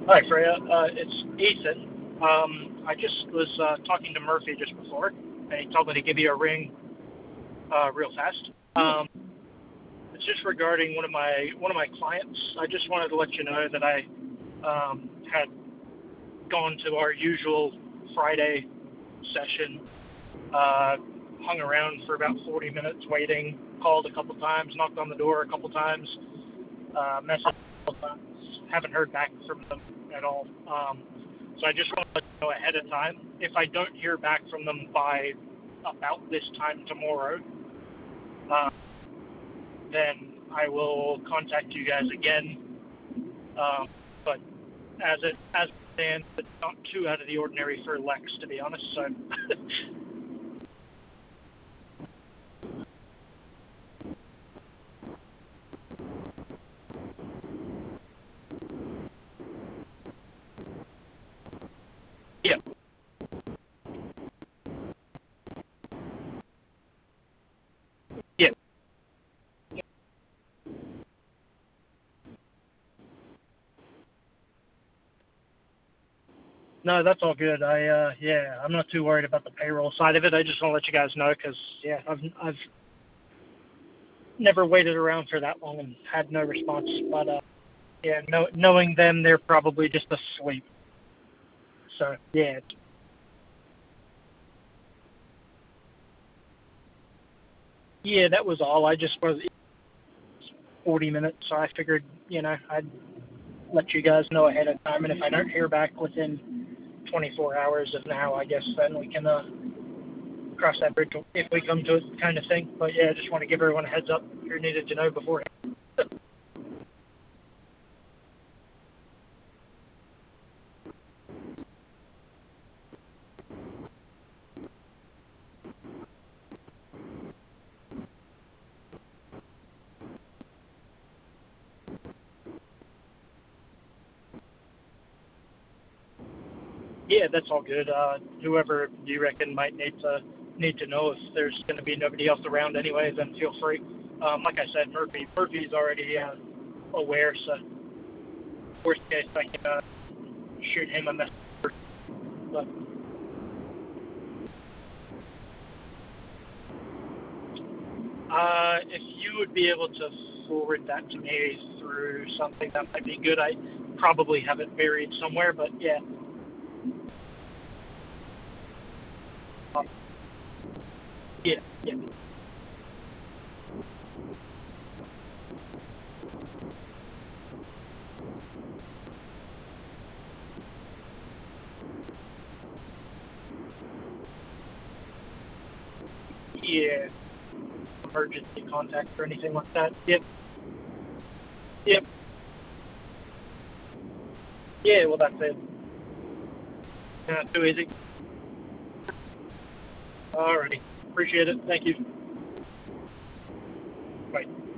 Hi, Freya. It's Ethan. I just was talking to Murphy just before, and he told me to give you a ring real fast. It's just regarding one of my clients. I just wanted to let you know that I had gone to our usual Friday session, hung around for about 40 minutes waiting, called a couple times, knocked on the door a couple times, messaged a couple times, haven't heard back from them at all. So I just want to let you know ahead of time. If I don't hear back from them by about this time tomorrow, uh, then I will contact you guys again. But as it stands, it's not too out of the ordinary for Lex, to be honest. So yeah, yeah. No, that's all good. Yeah, I'm not too worried about the payroll side of it. I just want to let you guys know because yeah, I've never waited around for that long and had no response. But yeah, knowing them, they're probably just asleep. So yeah, yeah, that was all. I just was 40 minutes, so I figured I'd let you guys know ahead of time, and if I don't hear back within 24 hours of now, I guess then we can cross that bridge if we come to it, kind of thing. But yeah, I just want to give everyone a heads up who needed to know beforehand. Yeah, that's all good. Whoever you reckon might need to know if there's going to be nobody else around anyway, then feel free. Like I said, Murphy's already aware, so worst case I can shoot him a message. But if you would be able to forward that to me through something, that might be good. I probably have it buried somewhere, but yeah. Um, yeah, yeah. Yeah, emergency contact or anything like that. Yep, yep. Yeah, well, that's it. Too easy. Alrighty. Appreciate it. Thank you. Bye.